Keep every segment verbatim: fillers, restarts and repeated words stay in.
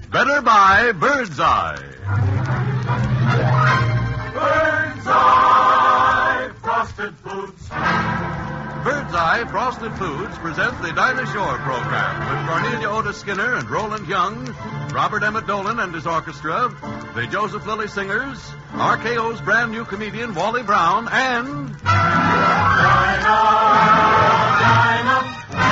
Better buy Bird's Eye. Bird's Eye Frosted Foods. Bird's Eye Frosted Foods presents the Dinah Shore program with Cornelia Otis Skinner and Roland Young, Robert Emmett Dolan and his orchestra, the Joseph Lilly Singers, R K O's brand new comedian Wally Brown, and... Dinah, Dinah,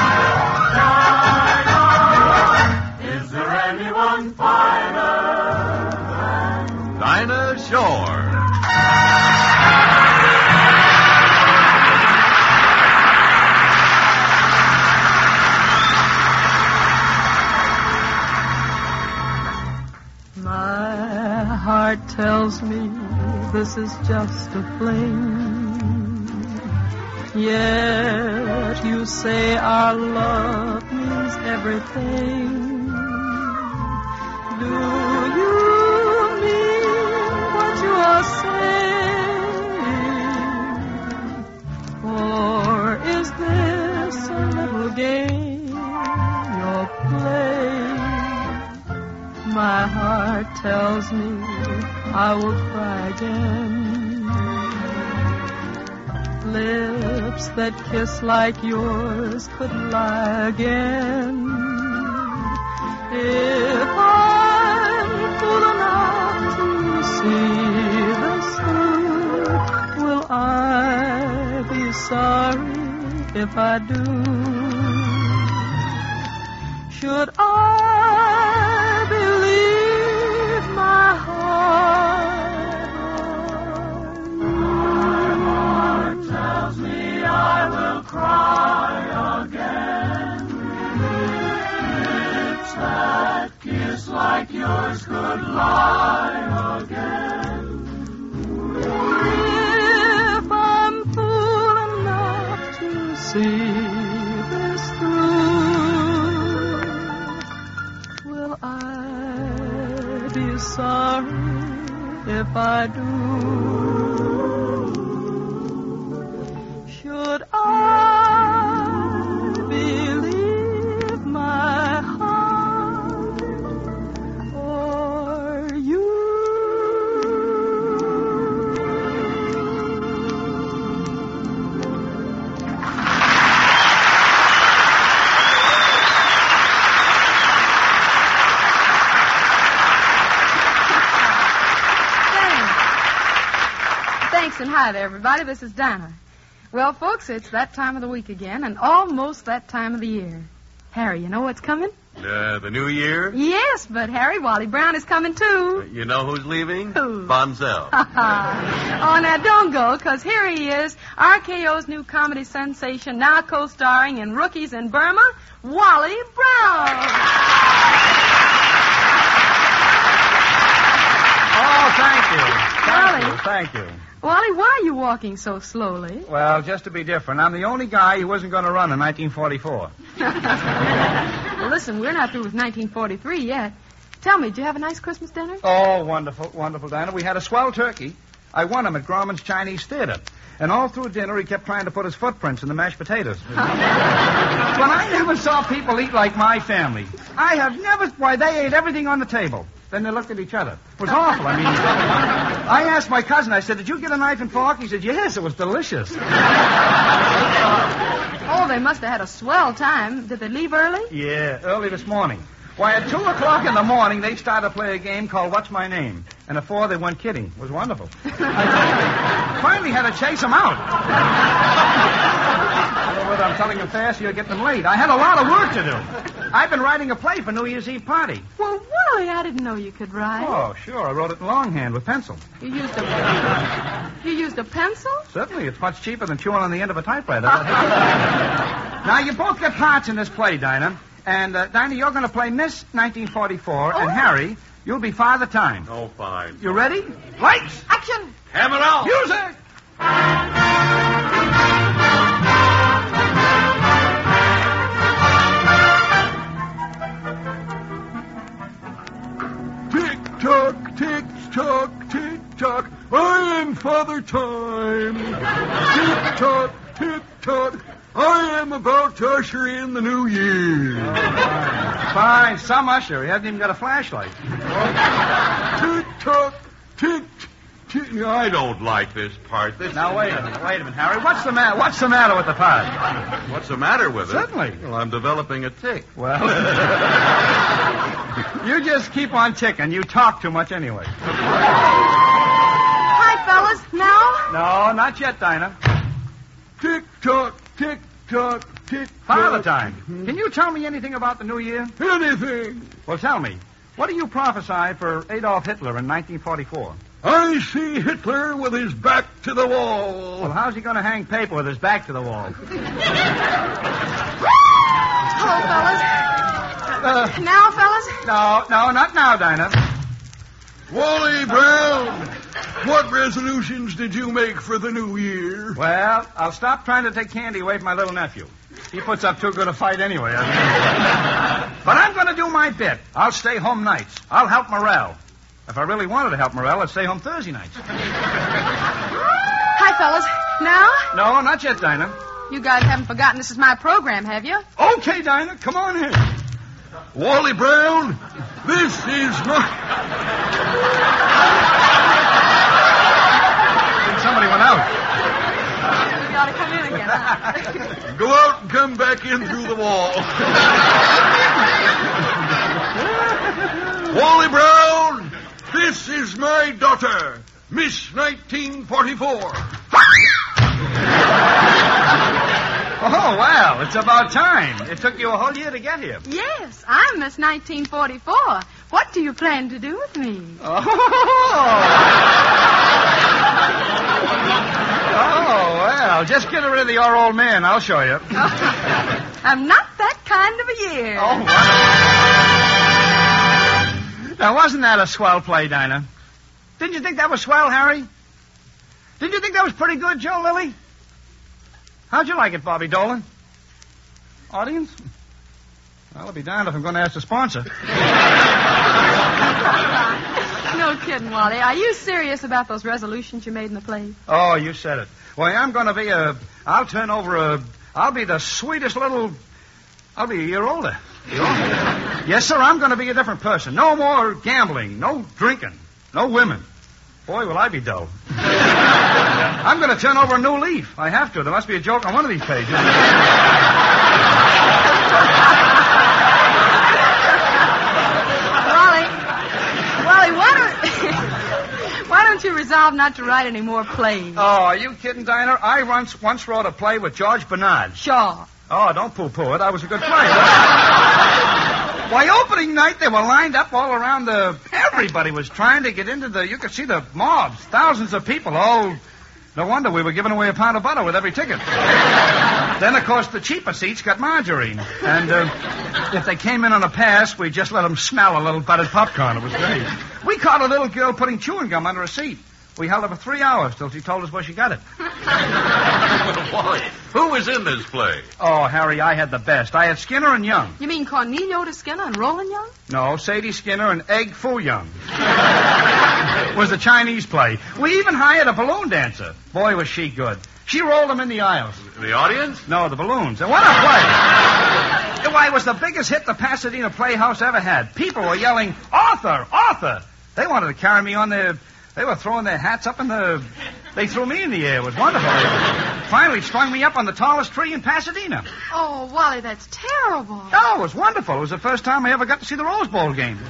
Dinah, is there anyone finer than Dinah Shore? My heart tells me this is just a fling. Yet you say our love means everything. Do you mean what you are saying? Or is this a little game you're playing? My heart tells me I will try again. Lips that kiss like yours could lie again. If I'm fool enough to see this through, will I be sorry if I do? Should I believe my heart? My heart tells me I will cry again. Lips that kiss like yours could lie again. If I'm fool enough to see this through, will I be sorry if I do? Should I believe my heart or you? Thanks, and hi there, everybody. This is Dinah. Well, folks, it's that time of the week again, and almost that time of the year. Harry, you know what's coming? Uh, the new year? Yes, but Harry, Wally Brown is coming, too. You know who's leaving? Who? Bonzel. Oh, now don't go, because here he is, R K O's new comedy sensation, now co-starring in Rookies in Burma, Wally Brown. Oh, thank you. Thank Wally. you, thank you. Wally, why are you walking so slowly? Well, just to be different, I'm the only guy who wasn't going to run in nineteen forty-four. Well, listen, we're not through with nineteen forty-three yet. Tell me, did you have a nice Christmas dinner? Oh, wonderful, wonderful, Dinah. We had a swell turkey. I won him at Grauman's Chinese Theater. And all through dinner, he kept trying to put his footprints in the mashed potatoes. But I never saw people eat like my family. I have never... Why, they ate everything on the table. Then they looked at each other. It was awful. I mean, I asked my cousin, I said, did you get a knife and fork? He said, yes, it was delicious. Oh, they must have had a swell time. Did they leave early? Yeah, early this morning. Why, at two o'clock in the morning, they started to play a game called What's My Name? And at four, they went kidding. It was wonderful. I finally had to chase them out. But I'm telling them fast, you'll get them late. I had a lot of work to do. I've been writing a play for New Year's Eve party. Well, Wally, I didn't know you could write. Oh, sure. I wrote it in longhand with pencil. You used a... You used a pencil? Certainly. It's much cheaper than chewing on the end of a typewriter. Now, you both get parts in this play, Dinah. And, uh, Dinah, you're going to play Miss nineteen forty-four. Oh. And, Harry, you'll be Father Time. Oh, fine. You ready? Lights! Action! Hammer out! Music! Tick-tock, tick-tock, tick-tock, I am Father Time. Tick-tock, tick-tock, I am about to usher in the new year. Fine, some usher. He hasn't even got a flashlight. Tick-tock, tick, tick. I don't like this part. This Now, wait a minute, wait a minute, Harry. What's the matter? What's the matter with the part? What's the matter with it? Certainly. Well, I'm developing a tick. Well, you just keep on ticking. You talk too much anyway. Hi, fellas. Now? No, not yet, Dinah. Tick-tock, tick-tock, tick-tock. Father time. Can you tell me anything about the new year? Anything. Well, tell me. What do you prophesy for Adolf Hitler in nineteen forty-four? I see Hitler with his back to the wall. Well, how's he going to hang paper with his back to the wall? Hello, fellas. Uh, Now, fellas? no, no, not now, Dinah. Wally Brown, what resolutions did you make for the new year? Well, I'll stop trying to take candy away from my little nephew. He puts up too good a fight anyway. But I'm going to do my bit. I'll stay home nights. I'll help Morel. If I really wanted to help Morel, I'd stay home Thursday nights. Hi, fellas. Now? No, not yet, Dinah. You guys haven't forgotten this is my program, have you? Okay, Dinah, come on in. Wally Brown, this is my... I think somebody went out. You ought to come in again, huh? Go out and come back in through the wall. Wally Brown, this is my daughter, Miss nineteen forty-four. Oh, well, it's about time. It took you a whole year to get here. Yes, I'm Miss nineteen forty-four. What do you plan to do with me? Oh. Oh, well, just get rid of the your old man. I'll show you. I'm not that kind of a year. Oh, wow. Now, wasn't that a swell play, Dinah? Didn't you think that was swell, Harry? Didn't you think that was pretty good, Joe Lilly? How'd you like it, Bobby Dolan? Audience? Well, I'll be darned if I'm going to ask the sponsor. No kidding, Wally. Are you serious about those resolutions you made in the play? Oh, you said it. Well, I'm going to be a... I'll turn over a... I'll be the sweetest little... I'll be a year older. You know? Yes, sir, I'm going to be a different person. No more gambling, no drinking, no women. Boy, will I be dull. I'm going to turn over a new leaf. I have to. There must be a joke on one of these pages. Wally, Wally, why don't... why don't you resolve not to write any more plays? Oh, are you kidding, Dinah? I once once wrote a play with George Bernard. Sure. Oh, don't poo-poo it. That was a good play. Why, opening night, they were lined up all around the... Everybody was trying to get into the... You could see the mobs, thousands of people. Oh, no wonder we were giving away a pound of butter with every ticket. Then, of course, the cheaper seats got margarine. And uh, if they came in on a pass, we just let them smell a little buttered popcorn. It was great. We caught a little girl putting chewing gum under a seat. We held her for three hours till she told us where she got it. Wally, who was in this play? Oh, Harry, I had the best. I had Skinner and Young. You mean Cornelio de Skinner and Roland Young? No, Sadie Skinner and Egg Foo Young. It was a Chinese play. We even hired a balloon dancer. Boy, was she good. She rolled them in the aisles. The audience? No, the balloons. And what a play. Why, it was the biggest hit the Pasadena Playhouse ever had. People were yelling, Arthur, Arthur. They wanted to carry me on their... They were throwing their hats up in the... They threw me in the air. It was wonderful. They finally strung me up on the tallest tree in Pasadena. Oh, Wally, that's terrible. Oh, it was wonderful. It was the first time I ever got to see the Rose Bowl game.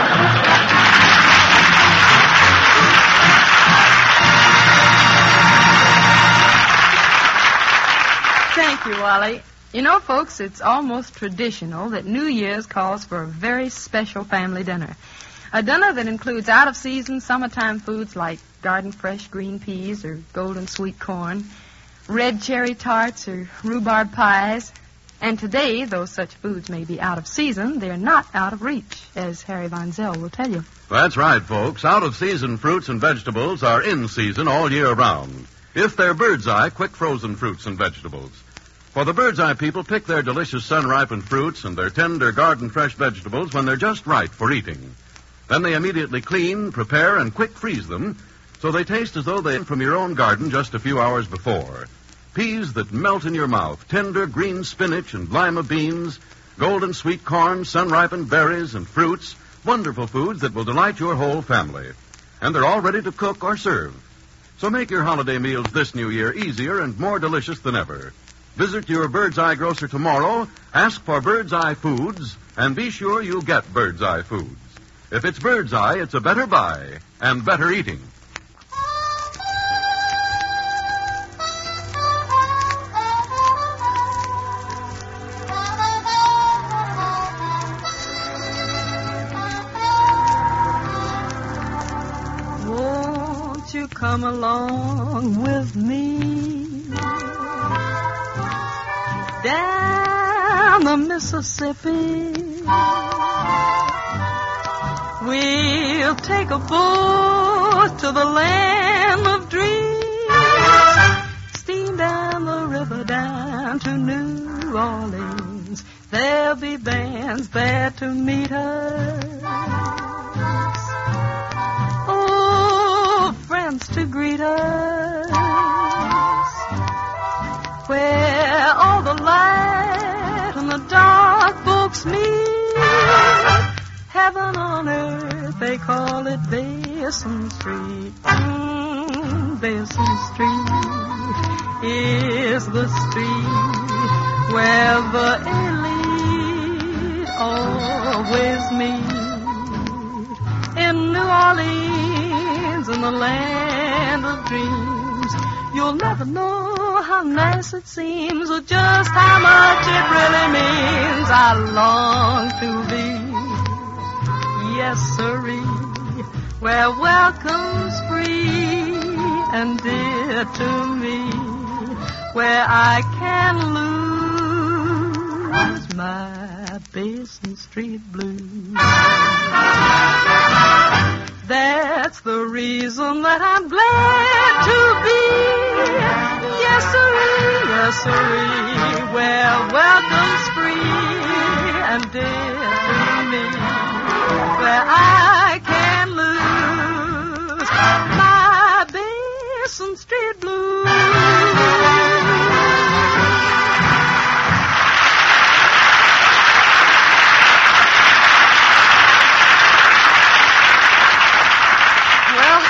Thank you, Wally. You know, folks, it's almost traditional that New Year's calls for a very special family dinner. A dinner that includes out-of-season summertime foods like garden-fresh green peas or golden sweet corn, red cherry tarts or rhubarb pies. And today, though such foods may be out of season, they're not out of reach, as Harry Von Zell will tell you. That's right, folks. Out-of-season fruits and vegetables are in season all year round. If they're Bird's Eye, quick frozen fruits and vegetables. For the Bird's Eye people pick their delicious sun-ripened fruits and their tender garden-fresh vegetables when they're just right for eating. Then they immediately clean, prepare, and quick freeze them so they taste as though they came from your own garden just a few hours before. Peas that melt in your mouth, tender green spinach and lima beans, Golden sweet corn, sun-ripened berries, and fruits. Wonderful foods that will delight your whole family. And they're all ready to cook or serve. So make your holiday meals this new year easier and more delicious than ever. Visit your Bird's Eye grocer tomorrow, ask for Bird's Eye Foods, and be sure you get Bird's Eye Foods. If it's Bird's Eye, it's a better buy and better eating. Won't you come along with me down the Mississippi? We'll take a boat to the land of dreams, steam down the river down to New Orleans. There'll be bands there to meet us. Oh, friends to greet us. Where all the light and the dark folks meet. Heaven on earth, they call it Basin Street. Mm, Basin Street is the street where the elite always meet. In New Orleans, in the land of dreams, you'll never know how nice it seems or just how much it really means. I long to be, yes, sirree, where welcome's free and dear to me, where I can lose my Basin Street blues. That's the reason that I'm glad to be, yes, sirree, yes, sirree, where welcome's free and dear to me, where I can lose my Basin Street blues. Well,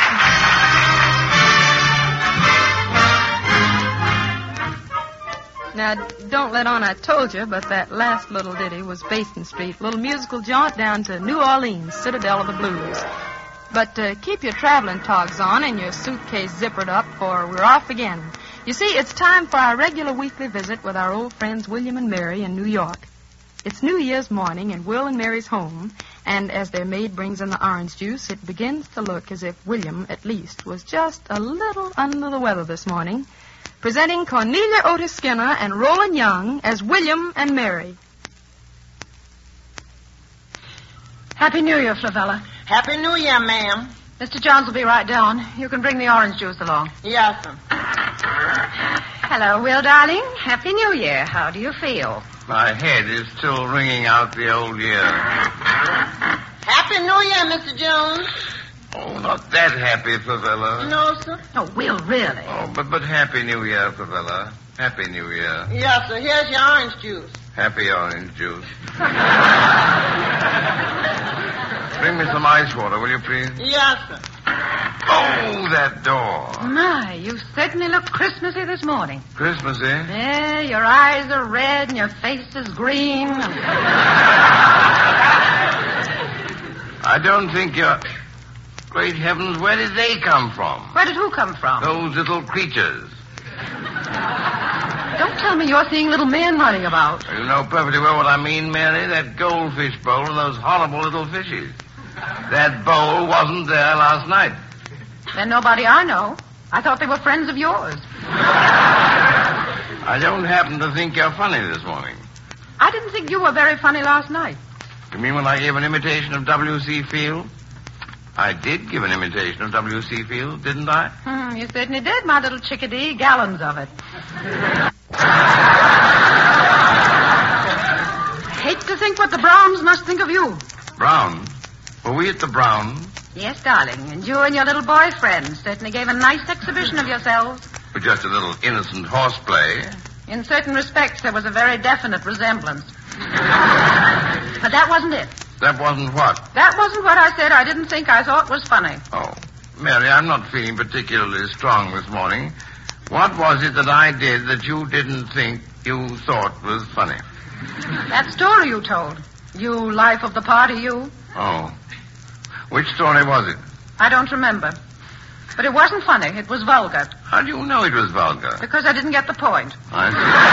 now, don't let on I told you, but that last little ditty was Basin Street, little musical jaunt down to New Orleans, citadel of the blues. But uh, keep your traveling togs on and your suitcase zippered up, for we're off again. You see, it's time for our regular weekly visit with our old friends William and Mary in New York. It's New Year's morning in Will and Mary's home, and as their maid brings in the orange juice, it begins to look as if William, at least, was just a little under the weather this morning. Presenting Cornelia Otis Skinner and Roland Young as William and Mary. Happy New Year, Flavella. Happy New Year, ma'am. Mister Johns will be right down. You can bring the orange juice along. Yes, sir. Hello, Will, darling. Happy New Year. How do you feel? My head is still ringing out the old year. Happy New Year, Mister Jones. Oh, not that happy, Favela. No, sir. Oh, Will, really? Oh, but, but Happy New Year, Favela. Happy New Year. Yes, sir. Here's your orange juice. Happy orange juice. Bring me some ice water, will you, please? Yes, sir. Oh, that door. My, you certainly look Christmassy this morning. Christmassy? Yeah, your eyes are red and your face is green. I don't think you're... Great heavens, where did they come from? Where did who come from? Those little creatures. Don't tell me you're seeing little men running about. You know perfectly well what I mean, Mary. That goldfish bowl and those horrible little fishes. That bowl wasn't there last night. Then nobody I know. I thought they were friends of yours. I don't happen to think you're funny this morning. I didn't think you were very funny last night. You mean when I gave an imitation of W C. Field? I did give an imitation of W C. Field, didn't I? Hmm, you certainly did, my little chickadee. Gallons of it. I hate to think what the Browns must think of you. Browns? Were we at the Browns? Yes, darling. And you and your little boyfriend certainly gave a nice exhibition of yourselves. For just a little innocent horseplay. In certain respects, there was a very definite resemblance. But that wasn't it. That wasn't what? That wasn't what I said I didn't think I thought was funny. Oh, Mary, I'm not feeling particularly strong this morning. What was it that I did that you didn't think you thought was funny? That story you told. You life of the party, you. Oh. Which story was it? I don't remember. But it wasn't funny. It was vulgar. How do you know it was vulgar? Because I didn't get the point. I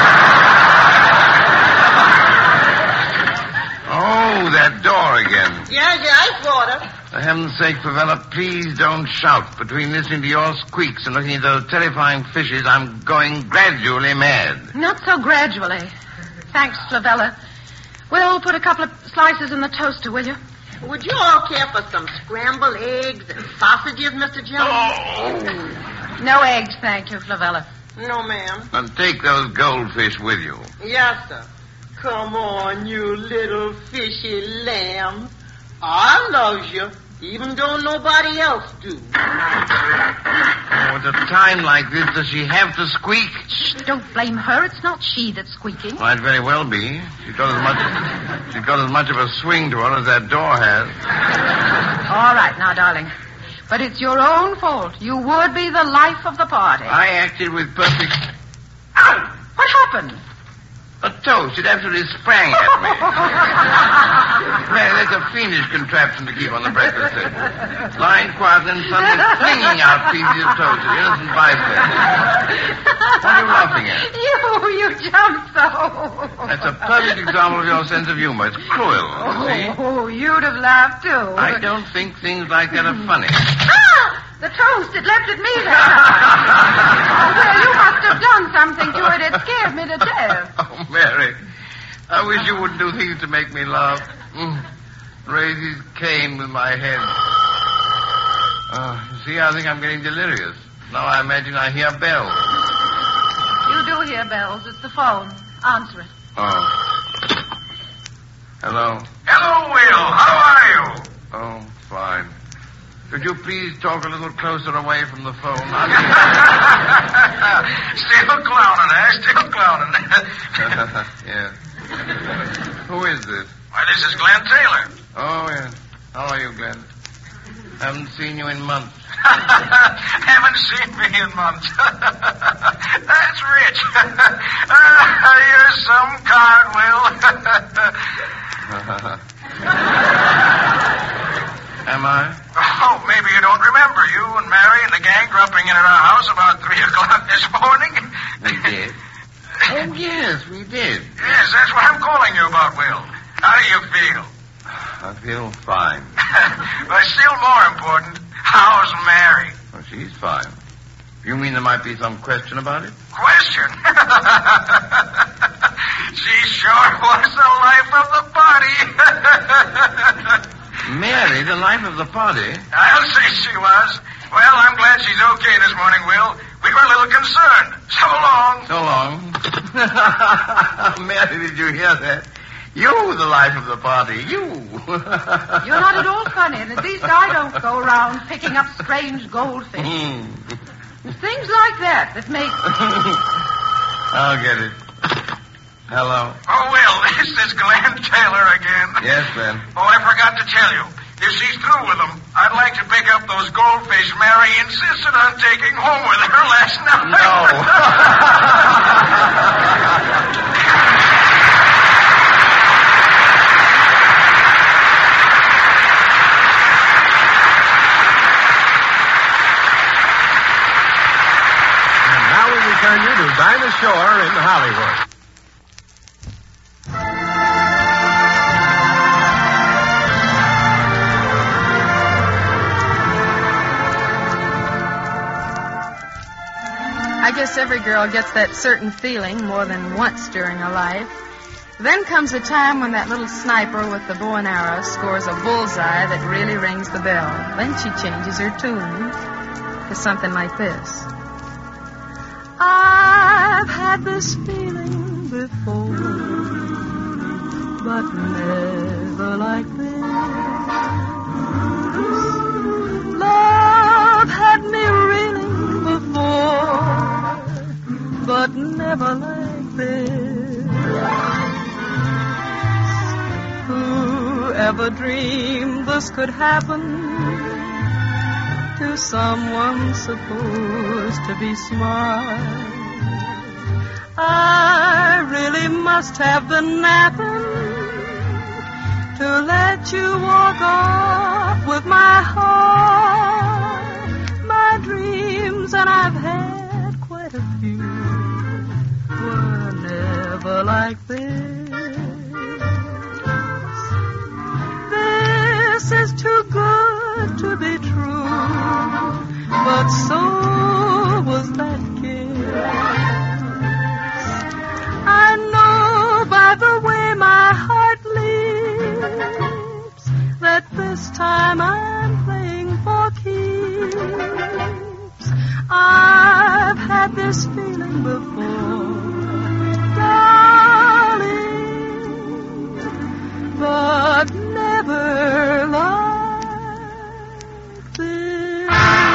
see. Oh, that door again. Yes, yes, water. For heaven's sake, Favela, please don't shout. Between listening to your squeaks and looking at those terrifying fishes, I'm going gradually mad. Not so gradually. Thanks, Flavella. We'll put a couple of slices in the toaster, will you? Would you all care for some scrambled eggs and sausages, Mister Jones? Oh! No eggs, thank you, Flavella. No, ma'am. And take those goldfish with you. Yes, sir. Come on, you little fishy lamb. I love you, even though nobody else do. Oh, at a time like this, does she have to squeak? Shh, don't blame her. It's not she that's squeaking. Might very well be. She's got as much, she's got as much of a swing to her as that door has. All right, now, darling. But it's your own fault. You would be the life of the party. I acted with perfect... Ow! What happened? A toast. It absolutely sprang at me. Mary, that's a fiendish contraption to keep on the breakfast table. Lying quiet and suddenly flinging out pieces of toast at innocent bystanders. What are you laughing at? You, you jumped so. That's a perfect example of your sense of humor. It's cruel, you see? Oh, you'd have laughed, too. I don't think things like that are funny. Ah! The toast, it left at me that time. Oh, well, you must have done something to it. It scared me to death. Oh, Mary, I wish you wouldn't do things to make me laugh. Mm. Raise his cane with my head. Oh, you see, I think I'm getting delirious. Now I imagine I hear bells. You do hear bells. It's the phone. Answer it. Oh. Hello? Hello, Will. How are you? Oh, fine. Could you please talk a little closer away from the phone? Still clowning, eh? Still clowning. Yes. Who is this? Why, this is Glenn Taylor. Oh, yes. How are you, Glenn? Haven't seen you in months. Haven't seen me in months. That's rich. uh, you're some card, Will. Am I? Oh, maybe you don't remember. You and Mary and the gang dropping in at our house about three o'clock this morning. We did. Oh, yes, we did. Yes, that's what I'm calling you about, Will. How do you feel? I feel fine. But still more important, how's Mary? Well, she's fine. You mean there might be some question about it? Question? She sure was the life of the party. Mary, the life of the party? I'll say she was. Well, I'm glad she's okay this morning, Will. We were a little concerned. So long. So long. Mary, did you hear that? You, the life of the party. You. You're not at all funny, and at least I don't go around picking up strange goldfish. Mm. Things like that that make... I'll get it. Hello. Oh, Will, this is Glenn Taylor again. Yes, Glenn. Oh, I forgot to tell you. If she's through with them, I'd like to pick up those goldfish Mary insisted on taking home with her last night. And now we return you to Dinah Shore in Hollywood. I guess every girl gets that certain feeling more than once during her life. Then comes a time when that little sniper with the bow and arrow scores a bullseye that really rings the bell. Then she changes her tune to something like this. I've had this feeling before, but never like this. Love had me reeling before, but never like this. never dreamed this could happen to someone supposed to be smart. I really must have been napping to let you walk off with my heart. My dreams, and I've had quite a few, were never like this. This is too good to be true, but so was that kiss. I know by the way my heart leaps that this time I'm playing for keeps. I've had this feeling before, darling, but never like this.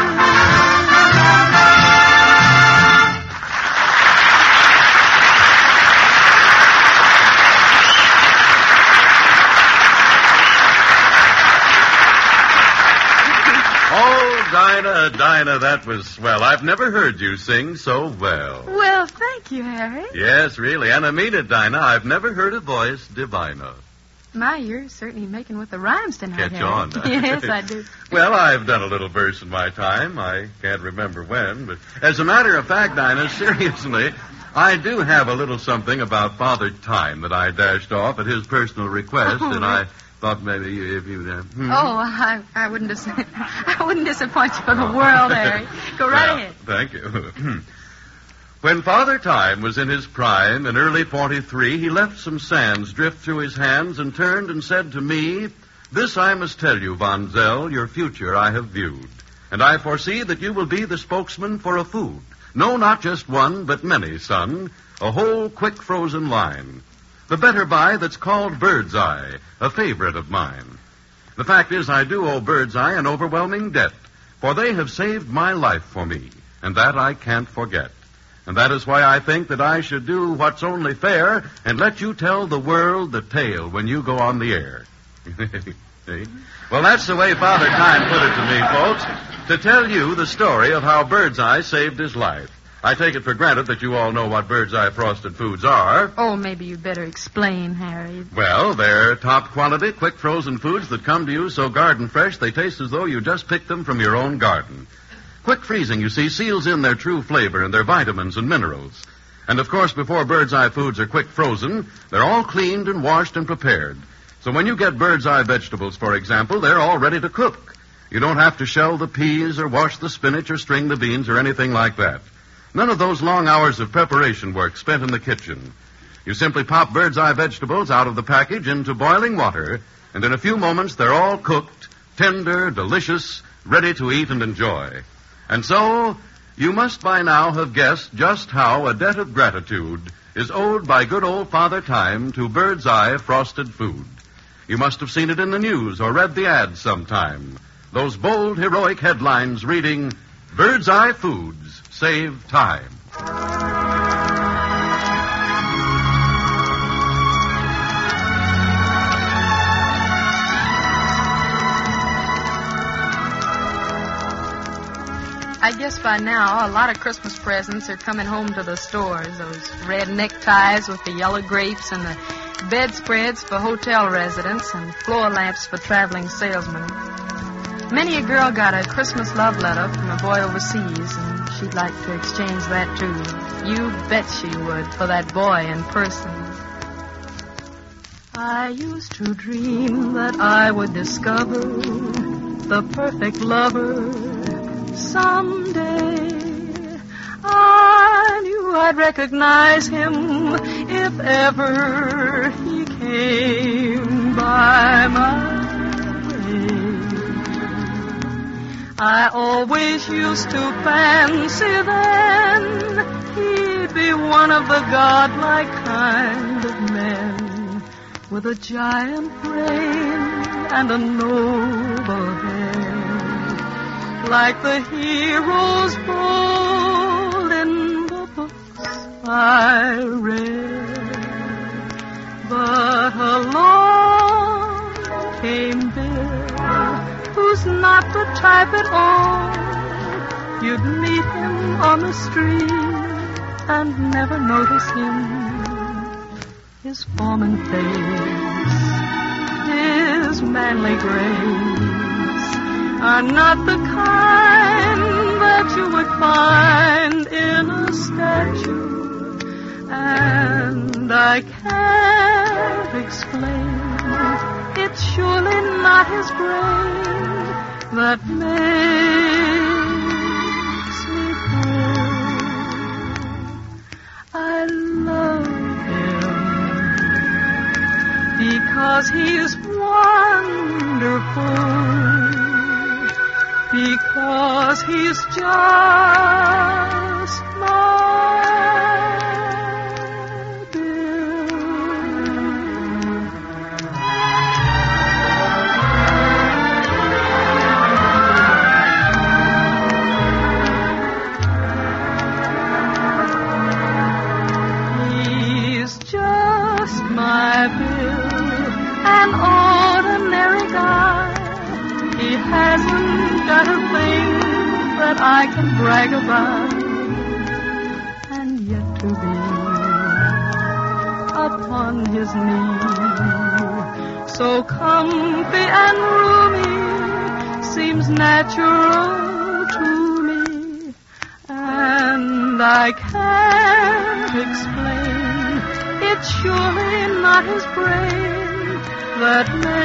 Dinah, Dinah, that was swell. I've never heard you sing so well. Well, thank you, Harry. Yes, really. And I mean it, Dinah. I've never heard a voice diviner. My, you're certainly making with the rhymes tonight, Catch Harry. on. Yes, I do. Well, I've done a little verse in my time. I can't remember when, but as a matter of fact, Dinah, seriously, I do have a little something about Father Time that I dashed off at his personal request, Oh, and I thought maybe if you... Uh, hmm. Oh, I, I wouldn't dis- I wouldn't disappoint you for the world, Harry. Go right Well, ahead. Thank you. When Father Time was in his prime, in early forty-three, he left some sands drift through his hands and turned and said to me, "This I must tell you, Von Zell, your future I have viewed, and I foresee that you will be the spokesman for a food. No, not just one, but many, son, a whole quick frozen line. The better by that's called Bird's Eye, a favorite of mine. The fact is I do owe Bird's Eye an overwhelming debt, for they have saved my life for me, and that I can't forget. And that is why I think that I should do what's only fair and let you tell the world the tale when you go on the air." See? Well, that's the way Father Time put it to me, folks, to tell you the story of how Bird's Eye saved his life. I take it for granted that you all know what Bird's Eye frosted foods are. Oh, maybe you'd better explain, Harry. Well, they're top-quality, quick-frozen foods that come to you so garden fresh they taste as though you just picked them from your own garden. Quick freezing, you see, seals in their true flavor and their vitamins and minerals. And, of course, before Bird's Eye foods are quick frozen, they're all cleaned and washed and prepared. So when you get Bird's Eye vegetables, for example, they're all ready to cook. You don't have to shell the peas or wash the spinach or string the beans or anything like that. None of those long hours of preparation work spent in the kitchen. You simply pop Bird's Eye vegetables out of the package into boiling water, and in a few moments they're all cooked, tender, delicious, ready to eat and enjoy. And so, you must by now have guessed just how a debt of gratitude is owed by good old Father Time to Bird's Eye frosted food. You must have seen it in the news or read the ads sometime. Those bold, heroic headlines reading, "Bird's Eye Foods Save Time." I guess by now, a lot of Christmas presents are coming home to the stores. Those red neckties with the yellow grapes and the bedspreads for hotel residents and floor lamps for traveling salesmen. Many a girl got a Christmas love letter from a boy overseas, and she'd like to exchange that, too. You bet she would for that boy in person. I used to dream that I would discover the perfect lover someday. I knew I'd recognize him if ever he came by my way. I always used to fancy then he'd be one of the godlike kind of men, with a giant brain and a noble head, like the heroes bold in the books I read. But along came he's not the type at all. You'd meet him on the street and never notice him. His form and face, his manly grace are not the kind that you would find in a statue. And I can't explain, it's surely not his brain that makes me thrill. I love him because he's wonderful, because he's just my an ordinary guy. He hasn't got a thing that I can brag about. And yet to be upon his knee, so comfy and roomy, seems natural to me. And I can't explain, it's surely not his brain that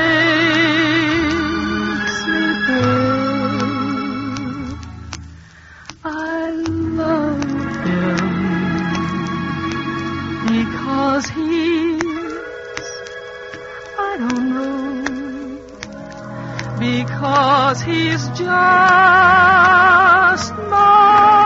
makes me thrill. I love him because he's, I don't know, because he's just my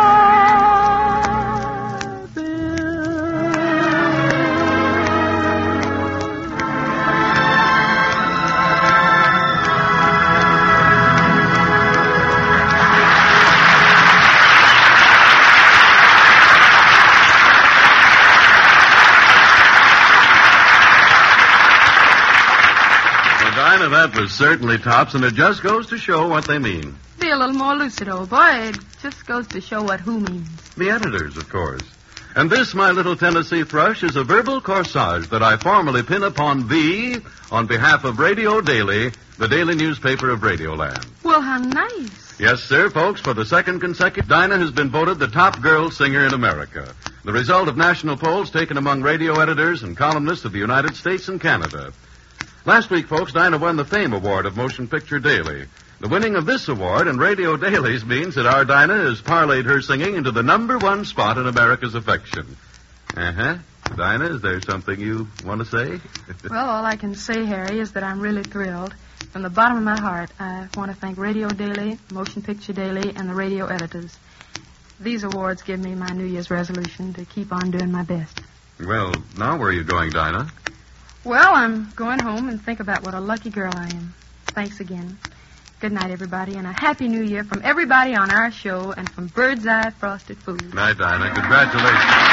that was certainly tops, and it just goes to show what they mean. Be a little more lucid, old boy. It just goes to show what who means. The editors, of course. And this, my little Tennessee thrush, is a verbal corsage that I formally pin upon thee on behalf of Radio Daily, the daily newspaper of Radioland. Well, how nice. Yes, sir, folks, for the second consecutive, Dinah has been voted the top girl singer in America. The result of national polls taken among radio editors and columnists of the United States and Canada. Last week, folks, Dinah won the Fame Award of Motion Picture Daily. The winning of this award and Radio Dailies means that our Dinah has parlayed her singing into the number one spot in America's affection. Uh-huh. Dinah, is there something you want to say? Well, all I can say, Harry, is that I'm really thrilled. From the bottom of my heart, I want to thank Radio Daily, Motion Picture Daily, and the radio editors. These awards give me my New Year's resolution to keep on doing my best. Well, now where are you going, Dinah? Well, I'm going home and think about what a lucky girl I am. Thanks again. Good night, everybody, and a Happy New Year from everybody on our show and from Bird's Eye Frosted Foods. Good night, Dinah. Congratulations.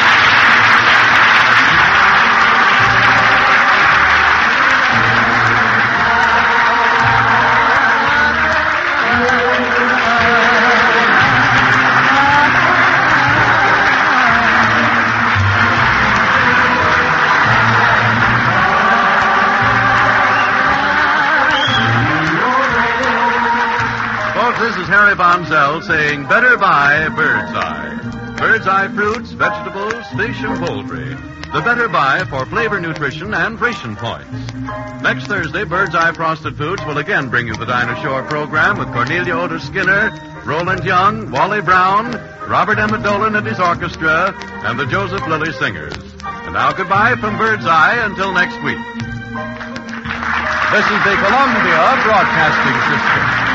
This is Harry Bonzell saying better buy Bird's Eye. Bird's Eye fruits, vegetables, fish, and poultry. The better buy for flavor, nutrition, and ration points. Next Thursday, Bird's Eye Frosted Foods will again bring you the Dinah Shore program with Cornelia Otis Skinner, Roland Young, Wally Brown, Robert Emmett Dolan and his orchestra, and the Joseph Lilly Singers. And now goodbye from Bird's Eye until next week. This is the Columbia Broadcasting System.